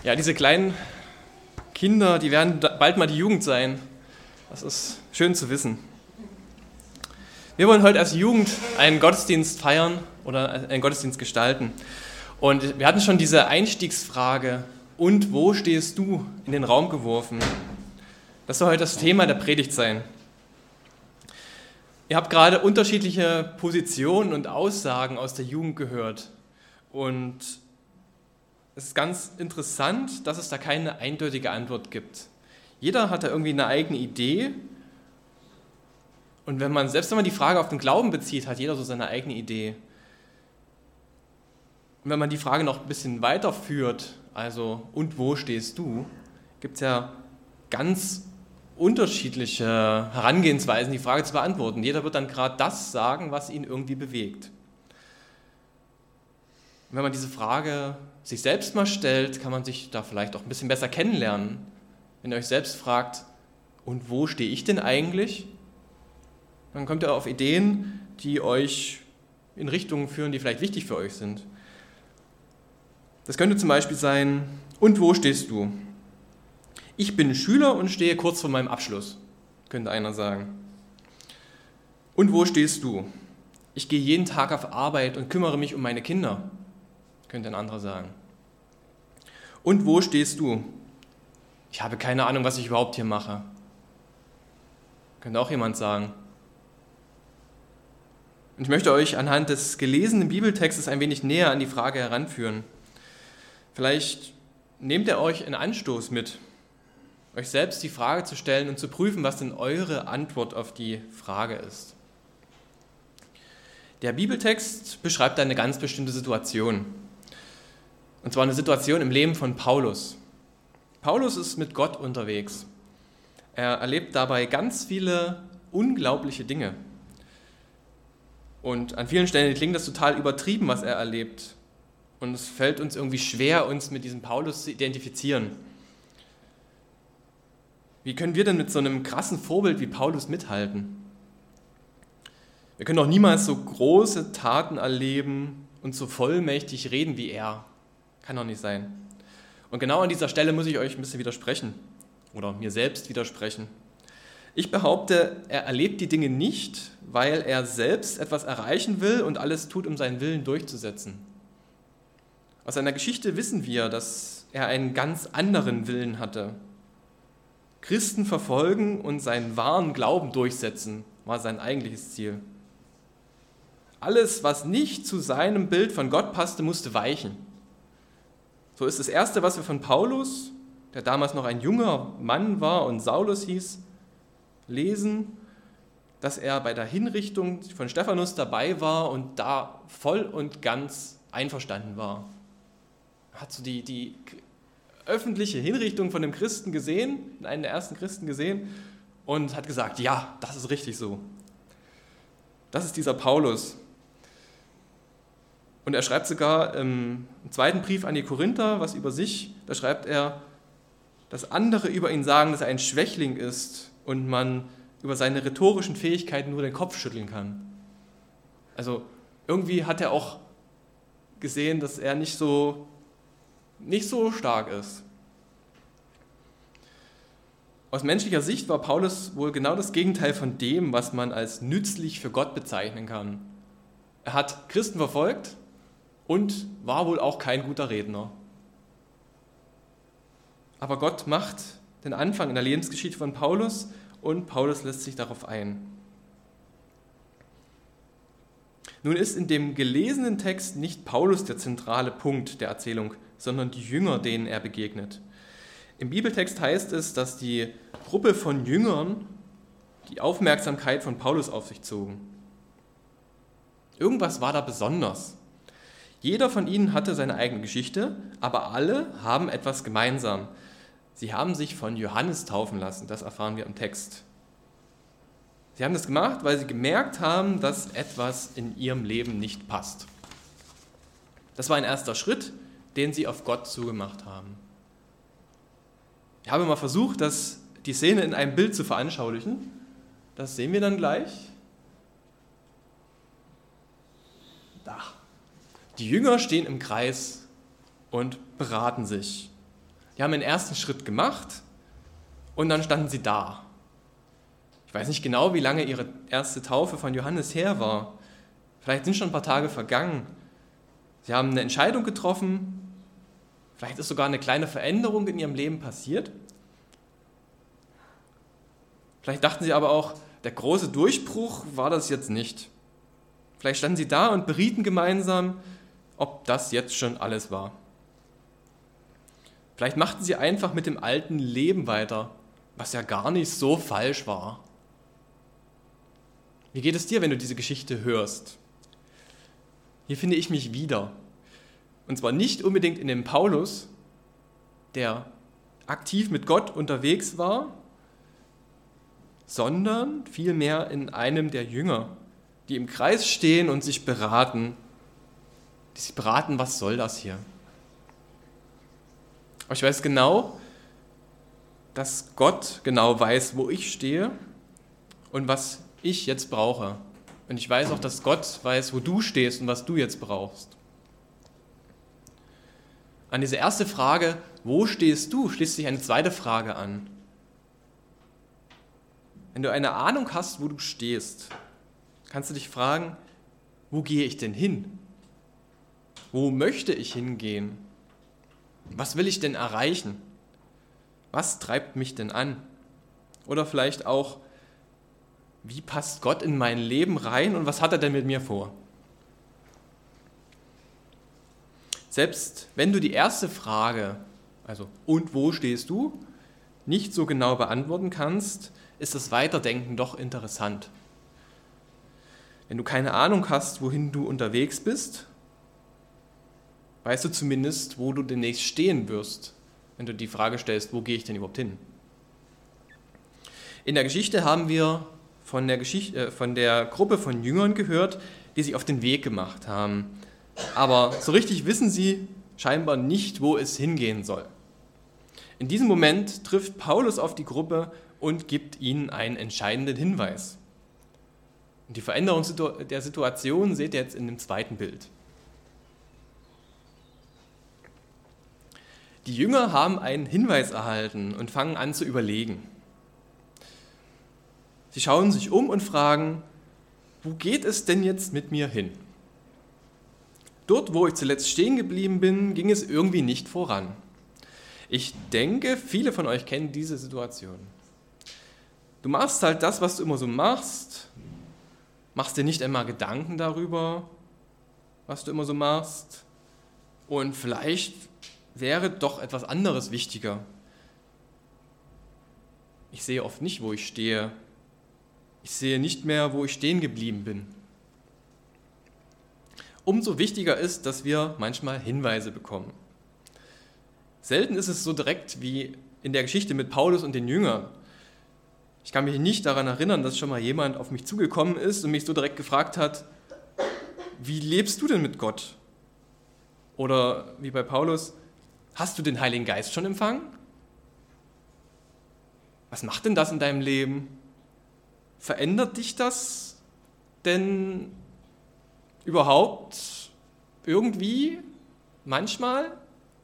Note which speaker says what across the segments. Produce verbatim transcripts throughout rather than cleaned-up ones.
Speaker 1: Ja, diese kleinen Kinder, die werden bald mal die Jugend sein. Das ist schön zu wissen. Wir wollen heute als Jugend einen Gottesdienst feiern oder einen Gottesdienst gestalten. Und wir hatten schon diese Einstiegsfrage, und wo stehst du, in den Raum geworfen? Das soll heute das Thema der Predigt sein. Ihr habt gerade unterschiedliche Positionen und Aussagen aus der Jugend gehört. Und es ist ganz interessant, dass es da keine eindeutige Antwort gibt. Jeder hat da irgendwie eine eigene Idee. Und wenn man, selbst wenn man die Frage auf den Glauben bezieht, hat jeder so seine eigene Idee. Und wenn man die Frage noch ein bisschen weiterführt, also und wo stehst du, gibt es ja ganz unterschiedliche Herangehensweisen, die Frage zu beantworten. Jeder wird dann gerade das sagen, was ihn irgendwie bewegt. Und wenn man diese Frage sich selbst mal stellt, kann man sich da vielleicht auch ein bisschen besser kennenlernen. Wenn ihr euch selbst fragt, und wo stehe ich denn eigentlich? Dann kommt ihr auf Ideen, die euch in Richtungen führen, die vielleicht wichtig für euch sind. Das könnte zum Beispiel sein, und wo stehst du? Ich bin Schüler und stehe kurz vor meinem Abschluss, könnte einer sagen. Und wo stehst du? Ich gehe jeden Tag auf Arbeit und kümmere mich um meine Kinder, könnte ein anderer sagen. Und wo stehst du? Ich habe keine Ahnung, was ich überhaupt hier mache, könnte auch jemand sagen. Und ich möchte euch anhand des gelesenen Bibeltextes ein wenig näher an die Frage heranführen. Vielleicht nehmt ihr euch einen Anstoß mit, euch selbst die Frage zu stellen und zu prüfen, was denn eure Antwort auf die Frage ist. Der Bibeltext beschreibt eine ganz bestimmte Situation. Und zwar eine Situation im Leben von Paulus. Paulus ist mit Gott unterwegs. Er erlebt dabei ganz viele unglaubliche Dinge. Und an vielen Stellen klingt das total übertrieben, was er erlebt. Und es fällt uns irgendwie schwer, uns mit diesem Paulus zu identifizieren. Wie können wir denn mit so einem krassen Vorbild wie Paulus mithalten? Wir können doch niemals so große Taten erleben und so vollmächtig reden wie er. Kann doch nicht sein. Und genau an dieser Stelle muss ich euch ein bisschen widersprechen oder mir selbst widersprechen. Ich behaupte, er erlebt die Dinge nicht, weil er selbst etwas erreichen will und alles tut, um seinen Willen durchzusetzen. Aus seiner Geschichte wissen wir, dass er einen ganz anderen Willen hatte. Christen verfolgen und seinen wahren Glauben durchsetzen, war sein eigentliches Ziel. Alles, was nicht zu seinem Bild von Gott passte, musste weichen. So ist das Erste, was wir von Paulus, der damals noch ein junger Mann war und Saulus hieß, lesen, dass er bei der Hinrichtung von Stephanus dabei war und da voll und ganz einverstanden war. Er hat so die, die öffentliche Hinrichtung von dem Christen gesehen, einen der ersten Christen gesehen und hat gesagt, ja, das ist richtig so. Das ist dieser Paulus. Und er schreibt sogar im zweiten Brief an die Korinther, was über sich, da schreibt er, dass andere über ihn sagen, dass er ein Schwächling ist und man über seine rhetorischen Fähigkeiten nur den Kopf schütteln kann. Also irgendwie hat er auch gesehen, dass er nicht so, nicht so stark ist. Aus menschlicher Sicht war Paulus wohl genau das Gegenteil von dem, was man als nützlich für Gott bezeichnen kann. Er hat Christen verfolgt und war wohl auch kein guter Redner. Aber Gott macht den Anfang in der Lebensgeschichte von Paulus und Paulus lässt sich darauf ein. Nun ist in dem gelesenen Text nicht Paulus der zentrale Punkt der Erzählung, sondern die Jünger, denen er begegnet. Im Bibeltext heißt es, dass die Gruppe von Jüngern die Aufmerksamkeit von Paulus auf sich zogen. Irgendwas war da besonders. Jeder von ihnen hatte seine eigene Geschichte, aber alle haben etwas gemeinsam. Sie haben sich von Johannes taufen lassen, das erfahren wir im Text. Sie haben das gemacht, weil sie gemerkt haben, dass etwas in ihrem Leben nicht passt. Das war ein erster Schritt, den sie auf Gott zugemacht haben. Ich habe mal versucht, das, die Szene in einem Bild zu veranschaulichen. Das sehen wir dann gleich. Da. Die Jünger stehen im Kreis und beraten sich. Die haben den ersten Schritt gemacht und dann standen sie da. Ich weiß nicht genau, wie lange ihre erste Taufe von Johannes her war. Vielleicht sind schon ein paar Tage vergangen. Sie haben eine Entscheidung getroffen. Vielleicht ist sogar eine kleine Veränderung in ihrem Leben passiert. Vielleicht dachten sie aber auch, der große Durchbruch war das jetzt nicht. Vielleicht standen sie da und berieten gemeinsam, ob das jetzt schon alles war. Vielleicht machten sie einfach mit dem alten Leben weiter, was ja gar nicht so falsch war. Wie geht es dir, wenn du diese Geschichte hörst? Hier finde ich mich wieder. Und zwar nicht unbedingt in dem Paulus, der aktiv mit Gott unterwegs war, sondern vielmehr in einem der Jünger, die im Kreis stehen und sich beraten. Die sich beraten, was soll das hier? Aber ich weiß genau, dass Gott genau weiß, wo ich stehe und was ich jetzt brauche. Und ich weiß auch, dass Gott weiß, wo du stehst und was du jetzt brauchst. An diese erste Frage, wo stehst du, schließt sich eine zweite Frage an. Wenn du eine Ahnung hast, wo du stehst, kannst du dich fragen, wo gehe ich denn hin? Wo möchte ich hingehen? Was will ich denn erreichen? Was treibt mich denn an? Oder vielleicht auch, wie passt Gott in mein Leben rein und was hat er denn mit mir vor? Selbst wenn du die erste Frage, also und wo stehst du, nicht so genau beantworten kannst, ist das Weiterdenken doch interessant. Wenn du keine Ahnung hast, wohin du unterwegs bist, weißt du zumindest, wo du demnächst stehen wirst, wenn du die Frage stellst, wo gehe ich denn überhaupt hin? In der Geschichte haben wir von der, Geschichte, äh, von der Gruppe von Jüngern gehört, die sich auf den Weg gemacht haben. Aber so richtig wissen sie scheinbar nicht, wo es hingehen soll. In diesem Moment trifft Paulus auf die Gruppe und gibt ihnen einen entscheidenden Hinweis. Und die Veränderung der Situation seht ihr jetzt in dem zweiten Bild. Die Jünger haben einen Hinweis erhalten und fangen an zu überlegen. Sie schauen sich um und fragen, wo geht es denn jetzt mit mir hin? Dort, wo ich zuletzt stehen geblieben bin, ging es irgendwie nicht voran. Ich denke, viele von euch kennen diese Situation. Du machst halt das, was du immer so machst, machst dir nicht einmal Gedanken darüber, was du immer so machst, und vielleicht wäre doch etwas anderes wichtiger. Ich sehe oft nicht, wo ich stehe. Ich sehe nicht mehr, wo ich stehen geblieben bin. Umso wichtiger ist, dass wir manchmal Hinweise bekommen. Selten ist es so direkt wie in der Geschichte mit Paulus und den Jüngern. Ich kann mich nicht daran erinnern, dass schon mal jemand auf mich zugekommen ist und mich so direkt gefragt hat, wie lebst du denn mit Gott? Oder wie bei Paulus, hast du den Heiligen Geist schon empfangen? Was macht denn das in deinem Leben? Verändert dich das denn überhaupt irgendwie, manchmal?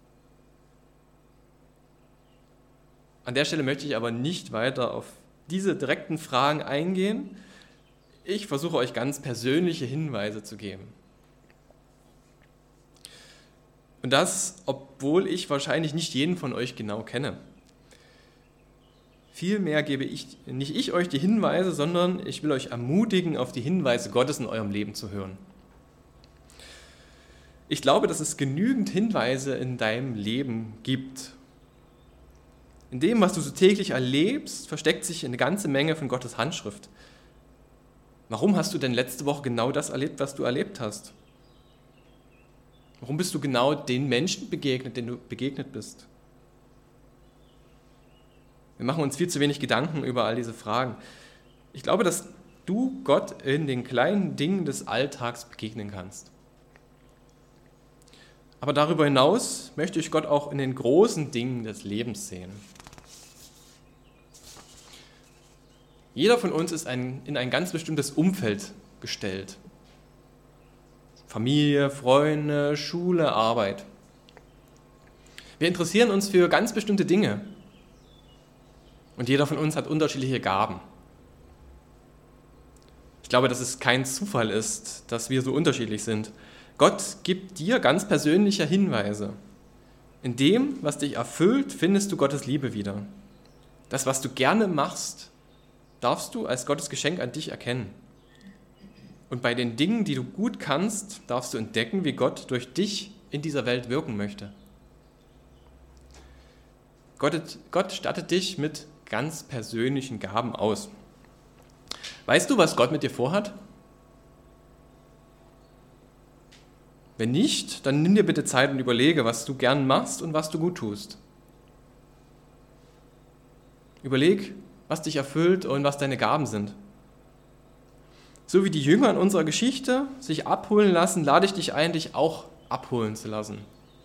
Speaker 1: An der Stelle möchte ich aber nicht weiter auf diese direkten Fragen eingehen. Ich versuche euch ganz persönliche Hinweise zu geben. Und das, obwohl ich wahrscheinlich nicht jeden von euch genau kenne. Vielmehr gebe ich, nicht ich euch die Hinweise, sondern ich will euch ermutigen, auf die Hinweise Gottes in eurem Leben zu hören. Ich glaube, dass es genügend Hinweise in deinem Leben gibt. In dem, was du so täglich erlebst, versteckt sich eine ganze Menge von Gottes Handschrift. Warum hast du denn letzte Woche genau das erlebt, was du erlebt hast? Warum bist du genau den Menschen begegnet, denen du begegnet bist? Wir machen uns viel zu wenig Gedanken über all diese Fragen. Ich glaube, dass du Gott in den kleinen Dingen des Alltags begegnen kannst. Aber darüber hinaus möchte ich Gott auch in den großen Dingen des Lebens sehen. Jeder von uns ist ein, in ein ganz bestimmtes Umfeld gestellt. Familie, Freunde, Schule, Arbeit. Wir interessieren uns für ganz bestimmte Dinge. Und jeder von uns hat unterschiedliche Gaben. Ich glaube, dass es kein Zufall ist, dass wir so unterschiedlich sind. Gott gibt dir ganz persönliche Hinweise. In dem, was dich erfüllt, findest du Gottes Liebe wieder. Das, was du gerne machst, darfst du als Gottes Geschenk an dich erkennen. Und bei den Dingen, die du gut kannst, darfst du entdecken, wie Gott durch dich in dieser Welt wirken möchte. Gott, Gott stattet dich mit ganz persönlichen Gaben aus. Weißt du, was Gott mit dir vorhat? Wenn nicht, dann nimm dir bitte Zeit und überlege, was du gern machst und was du gut tust. Überleg, was dich erfüllt und was deine Gaben sind. So wie die Jünger in unserer Geschichte sich abholen lassen, lade ich dich ein, dich auch abholen zu lassen.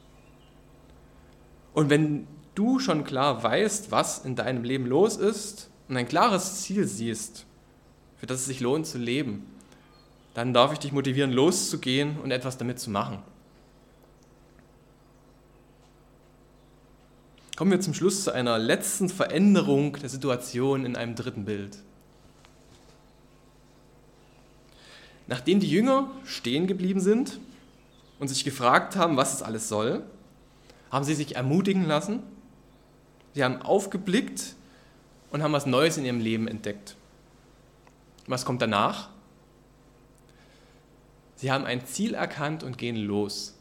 Speaker 1: Und wenn du schon klar weißt, was in deinem Leben los ist und ein klares Ziel siehst, für das es sich lohnt zu leben, dann darf ich dich motivieren, loszugehen und etwas damit zu machen. Kommen wir zum Schluss zu einer letzten Veränderung der Situation in einem dritten Bild. Nachdem die Jünger stehen geblieben sind und sich gefragt haben, was es alles soll, haben sie sich ermutigen lassen, sie haben aufgeblickt und haben was Neues in ihrem Leben entdeckt. Was kommt danach? Sie haben ein Ziel erkannt und gehen los.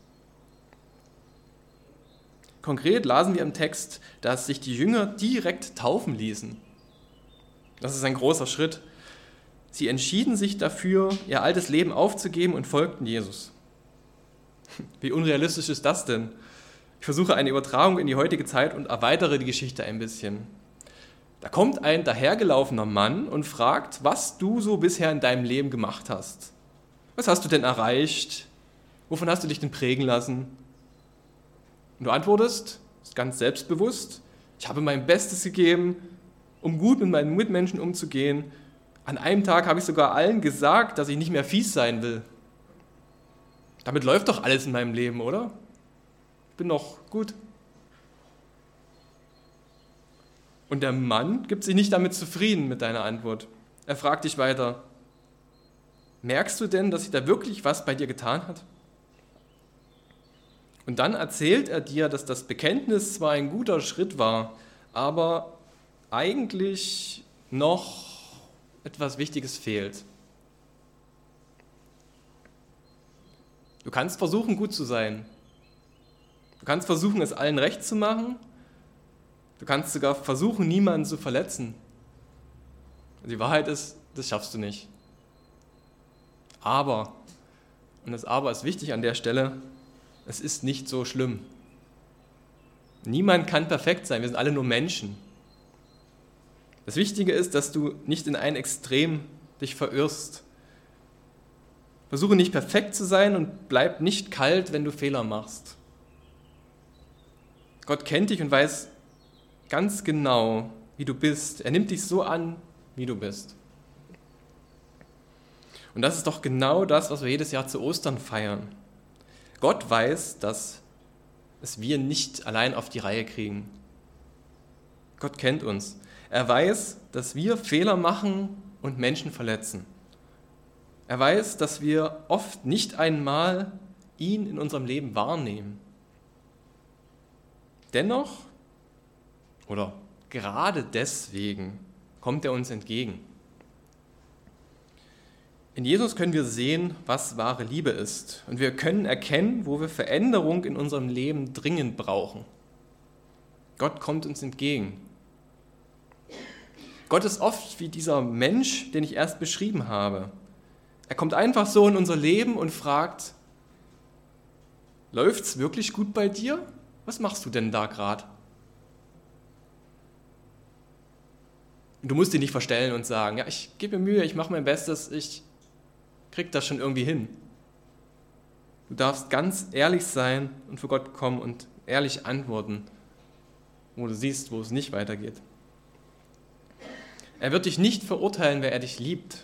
Speaker 1: Konkret lasen wir im Text, dass sich die Jünger direkt taufen ließen. Das ist ein großer Schritt. Sie entschieden sich dafür, ihr altes Leben aufzugeben und folgten Jesus. Wie unrealistisch ist das denn? Ich versuche eine Übertragung in die heutige Zeit und erweitere die Geschichte ein bisschen. Da kommt ein dahergelaufener Mann und fragt, was du so bisher in deinem Leben gemacht hast. Was hast du denn erreicht? Wovon hast du dich denn prägen lassen? Und du antwortest, ist ganz selbstbewusst, ich habe mein Bestes gegeben, um gut mit meinen Mitmenschen umzugehen. An einem Tag habe ich sogar allen gesagt, dass ich nicht mehr fies sein will. Damit läuft doch alles in meinem Leben, oder? Ich bin doch gut. Und der Mann gibt sich nicht damit zufrieden mit deiner Antwort. Er fragt dich weiter, merkst du denn, dass sich da wirklich was bei dir getan hat? Und dann erzählt er dir, dass das Bekenntnis zwar ein guter Schritt war, aber eigentlich noch etwas Wichtiges fehlt. Du kannst versuchen, gut zu sein. Du kannst versuchen, es allen recht zu machen. Du kannst sogar versuchen, niemanden zu verletzen. Die Wahrheit ist, das schaffst du nicht. Aber, und das Aber ist wichtig an der Stelle, es ist nicht so schlimm. Niemand kann perfekt sein, wir sind alle nur Menschen. Das Wichtige ist, dass du nicht in ein Extrem dich verirrst. Versuche nicht perfekt zu sein und bleib nicht kalt, wenn du Fehler machst. Gott kennt dich und weiß ganz genau, wie du bist. Er nimmt dich so an, wie du bist. Und das ist doch genau das, was wir jedes Jahr zu Ostern feiern. Gott weiß, dass es wir nicht allein auf die Reihe kriegen. Gott kennt uns. Er weiß, dass wir Fehler machen und Menschen verletzen. Er weiß, dass wir oft nicht einmal ihn in unserem Leben wahrnehmen. Dennoch, oder gerade deswegen, kommt er uns entgegen. In Jesus können wir sehen, was wahre Liebe ist. Und wir können erkennen, wo wir Veränderung in unserem Leben dringend brauchen. Gott kommt uns entgegen. Gott ist oft wie dieser Mensch, den ich erst beschrieben habe. Er kommt einfach so in unser Leben und fragt, läuft's wirklich gut bei dir? Was machst du denn da gerade? Du musst dich nicht verstellen und sagen, ja, ich gebe mir Mühe, ich mache mein Bestes, ich krieg das schon irgendwie hin. Du darfst ganz ehrlich sein und vor Gott kommen und ehrlich antworten, wo du siehst, wo es nicht weitergeht. Er wird dich nicht verurteilen, wer er dich liebt.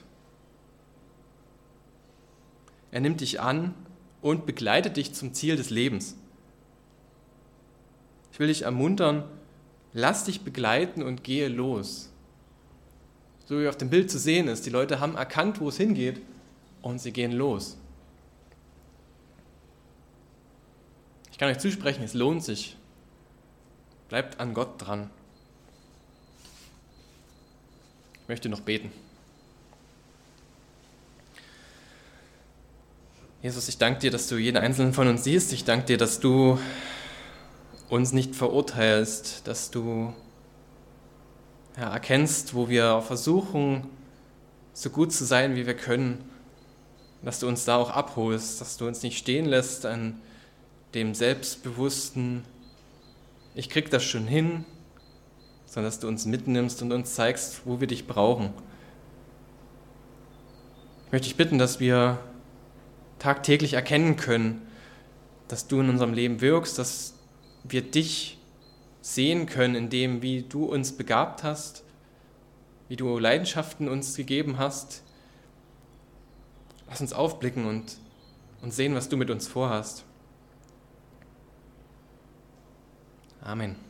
Speaker 1: Er nimmt dich an und begleitet dich zum Ziel des Lebens. Ich Ich will dich ermuntern, lass dich begleiten und gehe los. So wie auf dem Bild zu sehen ist, die Leute haben erkannt, wo es hingeht und sie gehen los. Ich kann euch zusprechen, es lohnt sich. Bleibt an Gott dran. Ich möchte noch beten. Jesus, ich danke dir, dass du jeden Einzelnen von uns siehst. Ich danke dir, dass du uns nicht verurteilst, dass du ja, erkennst, wo wir versuchen, so gut zu sein, wie wir können, dass du uns da auch abholst, dass du uns nicht stehen lässt an dem selbstbewussten, ich krieg das schon hin, sondern dass du uns mitnimmst und uns zeigst, wo wir dich brauchen. Ich möchte dich bitten, dass wir tagtäglich erkennen können, dass du in unserem Leben wirkst, dass wir dich sehen können in dem, wie du uns begabt hast, wie du Leidenschaften uns gegeben hast. Lass uns aufblicken und, und sehen, was du mit uns vorhast. Amen.